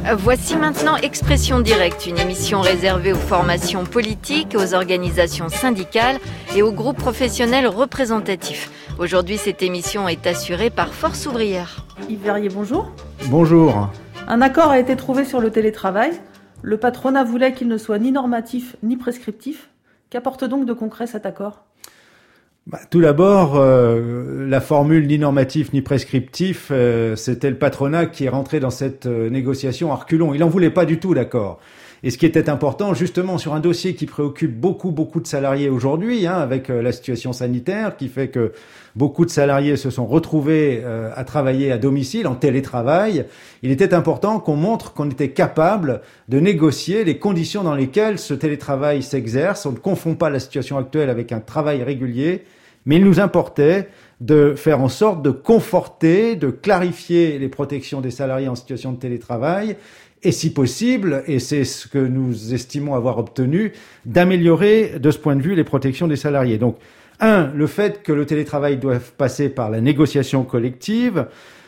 Voici maintenant Expression Directe, une émission réservée aux formations politiques, aux organisations syndicales et aux groupes professionnels représentatifs. Aujourd'hui, cette émission est assurée par Force Ouvrière. Yves Verrier, bonjour. Bonjour. Un accord a été trouvé sur le télétravail. Le patronat voulait qu'il ne soit ni normatif ni prescriptif. Qu'apporte donc de concret cet accord ? Tout d'abord, la formule ni normatif ni prescriptif, c'était le patronat qui est rentré dans cette négociation à reculons. Il n'en voulait pas du tout d'accord. Et ce qui était important, justement, sur un dossier qui préoccupe beaucoup de salariés aujourd'hui, avec la situation sanitaire, qui fait que beaucoup de salariés se sont retrouvés à travailler à domicile, en télétravail, il était important qu'on montre qu'on était capable de négocier les conditions dans lesquelles ce télétravail s'exerce. On ne confond pas la situation actuelle avec un travail régulier, mais il nous importait de faire en sorte de conforter, de clarifier les protections des salariés en situation de télétravail, et si possible, et c'est ce que nous estimons avoir obtenu, d'améliorer de ce point de vue les protections des salariés. Donc, le fait que le télétravail doit passer par la négociation collective.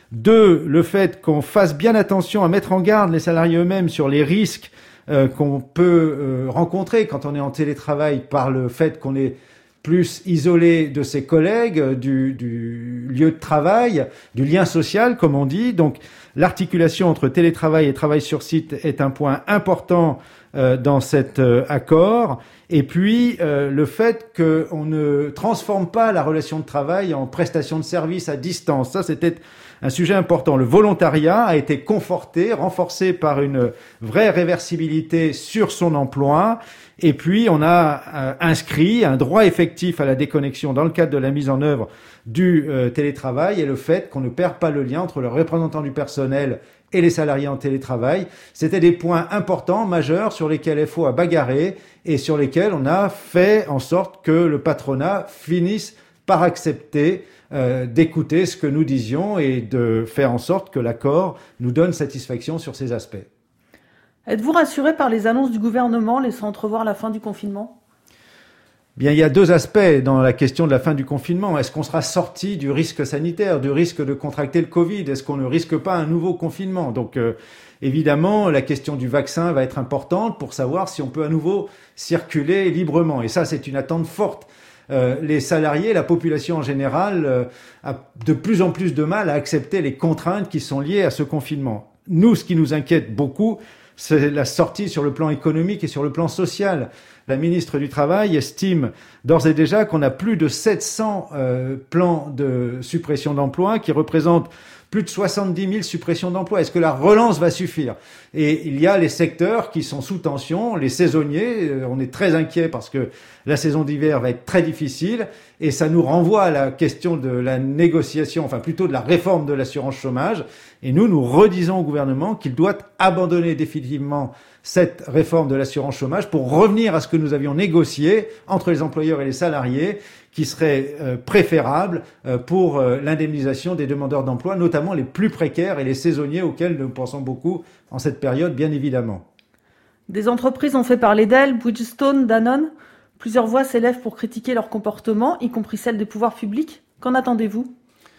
2, le fait qu'on fasse bien attention à mettre en garde les salariés eux-mêmes sur les risques qu'on peut rencontrer quand on est en télétravail par le fait qu'on est plus isolé de ses collègues, du lieu de travail, du lien social, comme on dit. Donc, l'articulation entre télétravail et travail sur site est un point important dans cet accord. Et puis, le fait qu'on ne transforme pas la relation de travail en prestation de service à distance. Ça, c'était un sujet important. Le volontariat a été conforté, renforcé par une vraie réversibilité sur son emploi. Et puis, on a inscrit un droit effectif à la déconnexion dans le cadre de la mise en œuvre du télétravail et le fait qu'on ne perd pas le lien entre le représentant du personnel et les salariés en télétravail. C'était des points importants, majeurs, sur lesquels FO a bagarré et sur lesquels on a fait en sorte que le patronat finisse par accepter d'écouter ce que nous disions et de faire en sorte que l'accord nous donne satisfaction sur ces aspects. Êtes-vous rassuré par les annonces du gouvernement laissant entrevoir la fin du confinement ? Bien, il y a 2 aspects dans la question de la fin du confinement. Est-ce qu'on sera sorti du risque sanitaire, du risque de contracter le Covid ? Est-ce qu'on ne risque pas un nouveau confinement ? Donc, évidemment, la question du vaccin va être importante pour savoir si on peut à nouveau circuler librement. Et ça, c'est une attente forte. Les salariés, la population en général, a de plus en plus de mal à accepter les contraintes qui sont liées à ce confinement. Nous, ce qui nous inquiète beaucoup, c'est la sortie sur le plan économique et sur le plan social. La ministre du Travail estime d'ores et déjà qu'on a plus de 700 plans de suppression d'emplois qui représentent plus de 70 000 suppressions d'emplois. Est-ce que la relance va suffire ? Et il y a les secteurs qui sont sous tension, les saisonniers. On est très inquiets parce que la saison d'hiver va être très difficile et ça nous renvoie à la question de la négociation, enfin plutôt de la réforme de l'assurance chômage. Et nous redisons au gouvernement qu'il doit abandonner définitivement cette réforme de l'assurance chômage pour revenir à ce que nous avions négocié entre les employeurs et les salariés, qui serait préférable pour l'indemnisation des demandeurs d'emploi, notamment les plus précaires et les saisonniers auxquels nous pensons beaucoup en cette période, bien évidemment. Des entreprises ont fait parler d'elles, Bridgestone, Danone. Plusieurs voix s'élèvent pour critiquer leur comportement, y compris celles des pouvoirs publics. Qu'en attendez-vous ?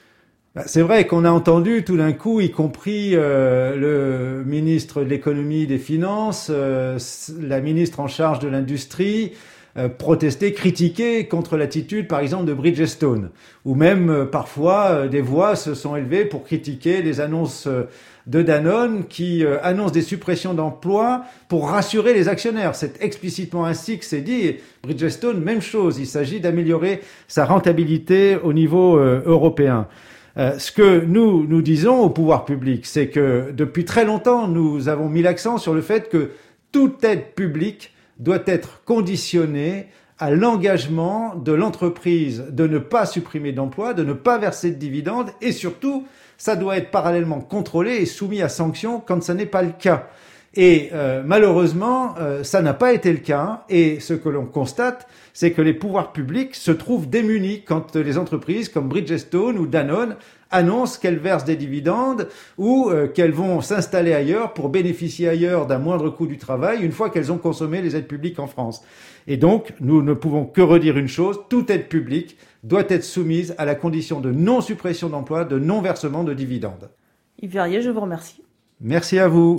C'est vrai qu'on a entendu tout d'un coup, y compris le ministre de l'économie et des finances, la ministre en charge de l'industrie, protester, critiquer contre l'attitude, par exemple, de Bridgestone. Ou même, parfois, des voix se sont élevées pour critiquer les annonces de Danone qui annoncent des suppressions d'emplois pour rassurer les actionnaires. C'est explicitement ainsi que c'est dit. Et Bridgestone, même chose. Il s'agit d'améliorer sa rentabilité au niveau européen. Ce que nous disons au pouvoir public, c'est que depuis très longtemps, nous avons mis l'accent sur le fait que toute aide publique doit être conditionnée à l'engagement de l'entreprise de ne pas supprimer d'emplois, de ne pas verser de dividendes et surtout, ça doit être parallèlement contrôlé et soumis à sanction quand ce n'est pas le cas. Et malheureusement, ça n'a pas été le cas. Et ce que l'on constate, c'est que les pouvoirs publics se trouvent démunis quand les entreprises comme Bridgestone ou Danone annoncent qu'elles versent des dividendes ou qu'elles vont s'installer ailleurs pour bénéficier ailleurs d'un moindre coût du travail une fois qu'elles ont consommé les aides publiques en France. Et donc, nous ne pouvons que redire une chose, toute aide publique doit être soumise à la condition de non-suppression d'emplois, de non-versement de dividendes. Yves Verrier, je vous remercie. Merci à vous.